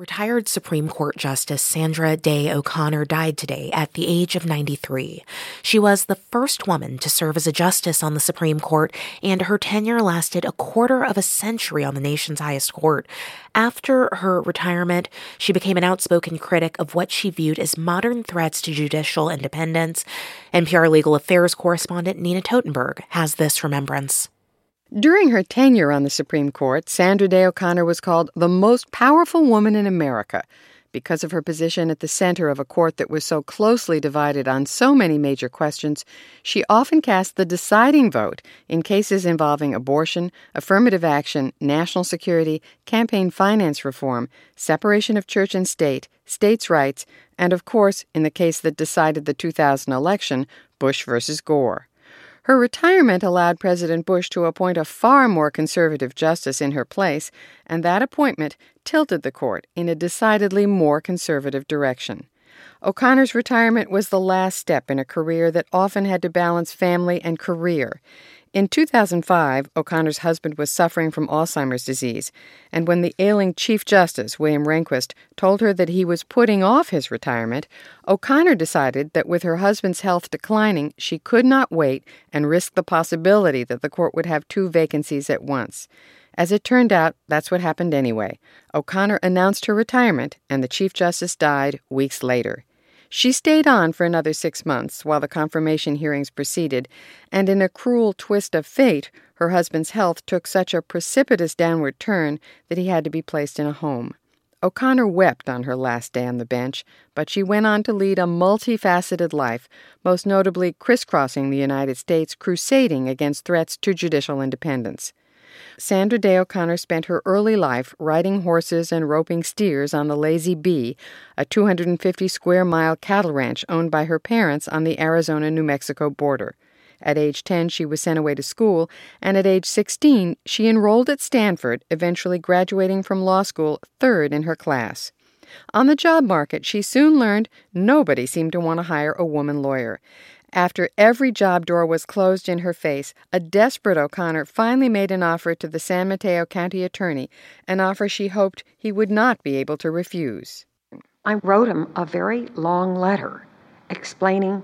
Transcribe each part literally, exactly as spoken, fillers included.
Retired Supreme Court Justice Sandra Day O'Connor died today at the age of ninety-three. She was the first woman to serve as a justice on the Supreme Court, and her tenure lasted a quarter of a century on the nation's highest court. After her retirement, she became an outspoken critic of what she viewed as modern threats to judicial independence. N P R legal affairs correspondent Nina Totenberg has this remembrance. During her tenure on the Supreme Court, Sandra Day O'Connor was called the most powerful woman in America because of her position at the center of a court that was so closely divided on so many major questions. She often cast the deciding vote in cases involving abortion, affirmative action, national security, campaign finance reform, separation of church and state, states' rights, and, of course, in the case that decided the two thousand election, Bush versus Gore. Her retirement allowed President Bush to appoint a far more conservative justice in her place, and that appointment tilted the court in a decidedly more conservative direction. O'Connor's retirement was the last step in a career that often had to balance family and career. In two thousand five, O'Connor's husband was suffering from Alzheimer's disease, and when the ailing Chief Justice, William Rehnquist, told her that he was putting off his retirement, O'Connor decided that with her husband's health declining, she could not wait and risk the possibility that the court would have two vacancies at once. As it turned out, that's what happened anyway. O'Connor announced her retirement, and the Chief Justice died weeks later. She stayed on for another six months while the confirmation hearings proceeded, and in a cruel twist of fate, her husband's health took such a precipitous downward turn that he had to be placed in a home. O'Connor wept on her last day on the bench, but she went on to lead a multifaceted life, most notably crisscrossing the United States, crusading against threats to judicial independence. Sandra Day O'Connor spent her early life riding horses and roping steers on the Lazy Bee, a two hundred fifty square mile cattle ranch owned by her parents on the Arizona-New Mexico border. At age ten, she was sent away to school, and at age sixteen, she enrolled at Stanford, eventually graduating from law school third in her class. On the job market, she soon learned nobody seemed to want to hire a woman lawyer. After every job door was closed in her face, a desperate O'Connor finally made an offer to the San Mateo County attorney, an offer she hoped he would not be able to refuse. I wrote him a very long letter explaining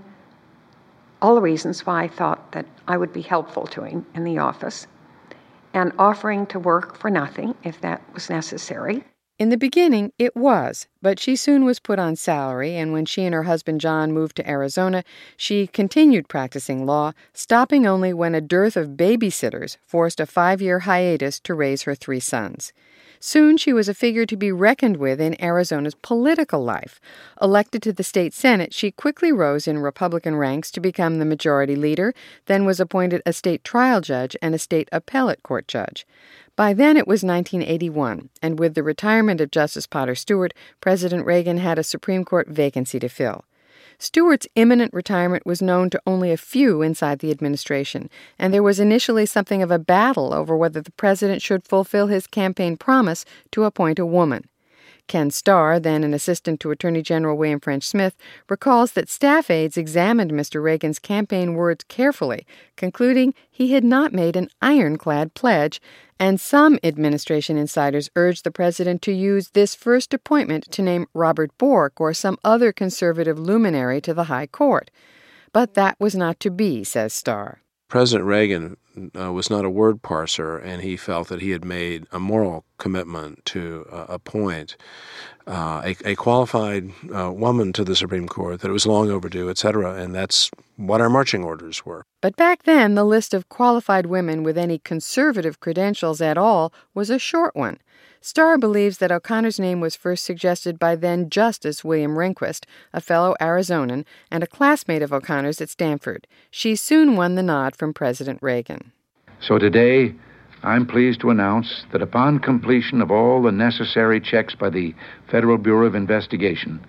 all the reasons why I thought that I would be helpful to him in the office, and offering to work for nothing if that was necessary. In the beginning, it was, but she soon was put on salary, and when she and her husband John moved to Arizona, she continued practicing law, stopping only when a dearth of babysitters forced a five-year hiatus to raise her three sons. Soon she was a figure to be reckoned with in Arizona's political life. Elected to the state Senate, she quickly rose in Republican ranks to become the majority leader, then was appointed a state trial judge and a state appellate court judge. By then it was nineteen eighty-one, and with the retirement of Justice Potter Stewart, President Reagan had a Supreme Court vacancy to fill. Stewart's imminent retirement was known to only a few inside the administration, and there was initially something of a battle over whether the president should fulfill his campaign promise to appoint a woman. Ken Starr, then an assistant to Attorney General William French Smith, recalls that staff aides examined Mister Reagan's campaign words carefully, concluding he had not made an ironclad pledge, and some administration insiders urged the president to use this first appointment to name Robert Bork or some other conservative luminary to the high court. But that was not to be, says Starr. President Reagan uh, was not a word parser, and he felt that he had made a moral commitment to uh, appoint uh, a, a qualified uh, woman to the Supreme Court, that it was long overdue, et cetera, and that's what our marching orders were. But back then, the list of qualified women with any conservative credentials at all was a short one. Starr believes that O'Connor's name was first suggested by then-Justice William Rehnquist, a fellow Arizonan, and a classmate of O'Connor's at Stanford. She soon won the nod from President Reagan. So today, I'm pleased to announce that upon completion of all the necessary checks by the Federal Bureau of Investigation,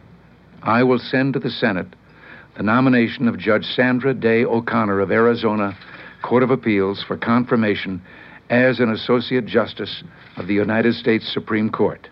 I will send to the Senate the nomination of Judge Sandra Day O'Connor of Arizona Court of Appeals for confirmation as an Associate Justice of the United States Supreme Court.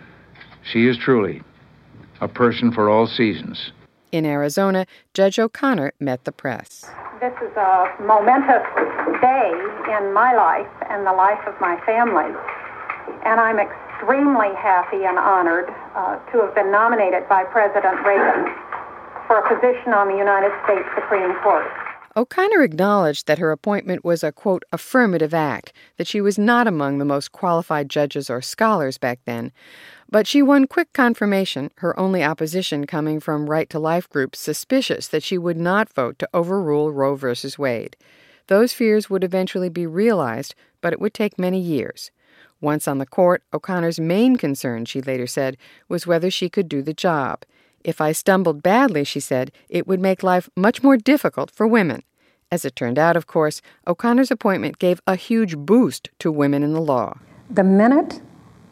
She is truly a person for all seasons. In Arizona, Judge O'Connor met the press. This is a momentous day in my life and the life of my family, and I'm extremely happy and honored uh, to have been nominated by President Reagan for a position on the United States Supreme Court. O'Connor acknowledged that her appointment was a, quote, affirmative act, that she was not among the most qualified judges or scholars back then. But she won quick confirmation, her only opposition coming from right-to-life groups suspicious that she would not vote to overrule Roe v. Wade. Those fears would eventually be realized, but it would take many years. Once on the court, O'Connor's main concern, she later said, was whether she could do the job. If I stumbled badly, she said, it would make life much more difficult for women. As it turned out, of course, O'Connor's appointment gave a huge boost to women in the law. The minute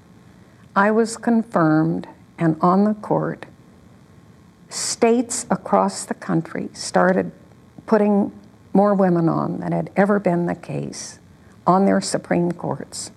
I was confirmed and on the court, states across the country started putting more women on than had ever been the case on their Supreme Courts.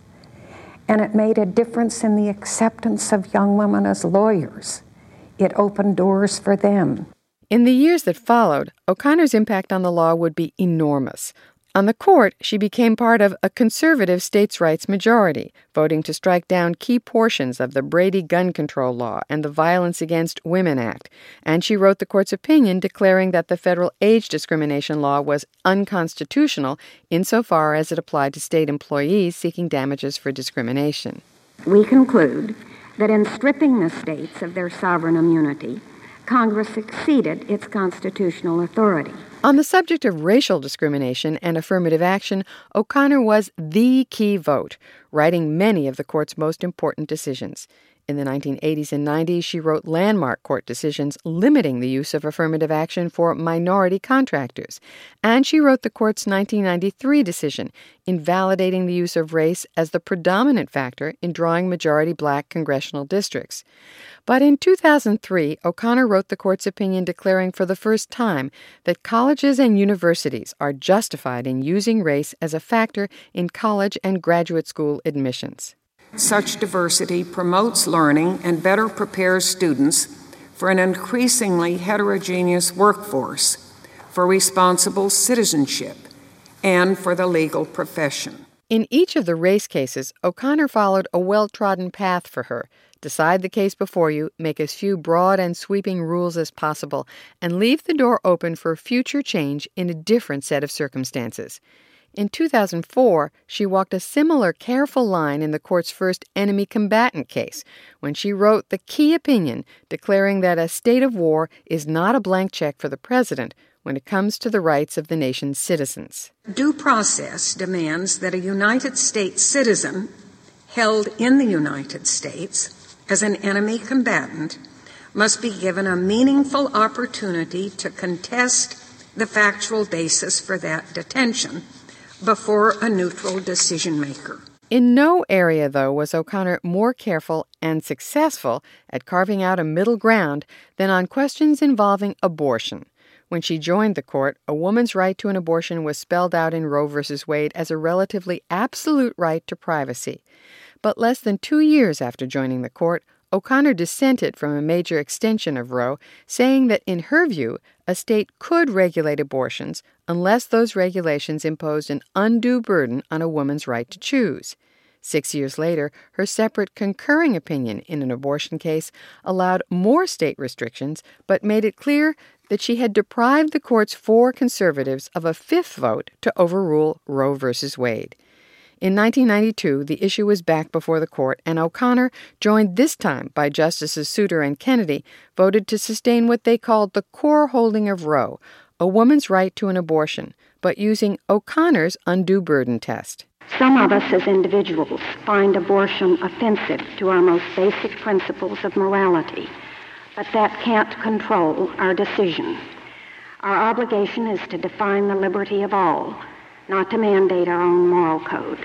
And it made a difference in the acceptance of young women as lawyers. It opened doors for them. In the years that followed, O'Connor's impact on the law would be enormous. On the court, she became part of a conservative states' rights majority, voting to strike down key portions of the Brady gun control law and the Violence Against Women Act, and she wrote the court's opinion declaring that the federal age discrimination law was unconstitutional insofar as it applied to state employees seeking damages for discrimination. We conclude that in stripping the states of their sovereign immunity, Congress exceeded its constitutional authority. On the subject of racial discrimination and affirmative action, O'Connor was the key vote, writing many of the court's most important decisions. In the nineteen eighties and nineties, she wrote landmark court decisions limiting the use of affirmative action for minority contractors. And she wrote the court's nineteen ninety-three decision, invalidating the use of race as the predominant factor in drawing majority black congressional districts. But in two thousand three, O'Connor wrote the court's opinion declaring for the first time that colleges and universities are justified in using race as a factor in college and graduate school admissions. Such diversity promotes learning and better prepares students for an increasingly heterogeneous workforce, for responsible citizenship, and for the legal profession. In each of the race cases, O'Connor followed a well-trodden path for her. Decide the case before you, make as few broad and sweeping rules as possible, and leave the door open for future change in a different set of circumstances. In two thousand four, she walked a similar careful line in the court's first enemy combatant case, when she wrote the key opinion declaring that a state of war is not a blank check for the president when it comes to the rights of the nation's citizens. Due process demands that a United States citizen held in the United States as an enemy combatant must be given a meaningful opportunity to contest the factual basis for that detention before a neutral decision-maker. In no area, though, was O'Connor more careful and successful at carving out a middle ground than on questions involving abortion. When she joined the court, a woman's right to an abortion was spelled out in Roe v. Wade as a relatively absolute right to privacy. But less than two years after joining the court, O'Connor dissented from a major extension of Roe, saying that in her view, a state could regulate abortions unless those regulations imposed an undue burden on a woman's right to choose. Six years later, her separate concurring opinion in an abortion case allowed more state restrictions, but made it clear that she had deprived the court's four conservatives of a fifth vote to overrule Roe v. Wade. In nineteen ninety-two, the issue was back before the court, and O'Connor, joined this time by Justices Souter and Kennedy, voted to sustain what they called the core holding of Roe, a woman's right to an abortion, but using O'Connor's undue burden test. Some of us as individuals find abortion offensive to our most basic principles of morality, but that can't control our decision. Our obligation is to define the liberty of all, not to mandate our own moral code.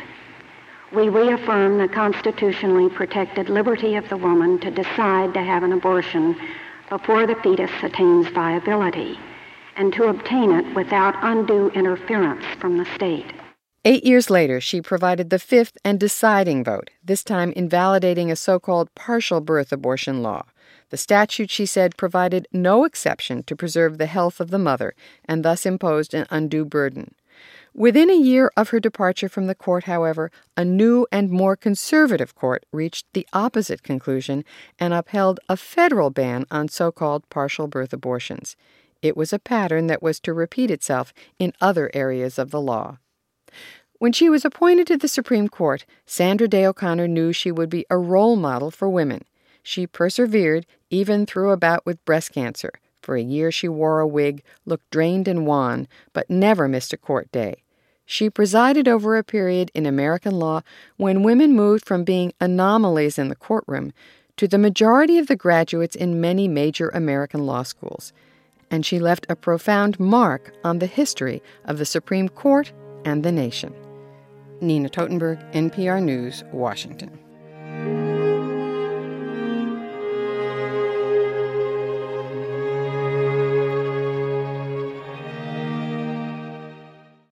We reaffirm the constitutionally protected liberty of the woman to decide to have an abortion before the fetus attains viability, and to obtain it without undue interference from the state. Eight years later, she provided the fifth and deciding vote, this time invalidating a so-called partial birth abortion law. The statute, she said, provided no exception to preserve the health of the mother and thus imposed an undue burden. Within a year of her departure from the court, however, a new and more conservative court reached the opposite conclusion and upheld a federal ban on so-called partial birth abortions. It was a pattern that was to repeat itself in other areas of the law. When she was appointed to the Supreme Court, Sandra Day O'Connor knew she would be a role model for women. She persevered, even through a bout with breast cancer. For a year she wore a wig, looked drained and wan, but never missed a court day. She presided over a period in American law when women moved from being anomalies in the courtroom to the majority of the graduates in many major American law schools. And she left a profound mark on the history of the Supreme Court and the nation. Nina Totenberg, N P R News, Washington.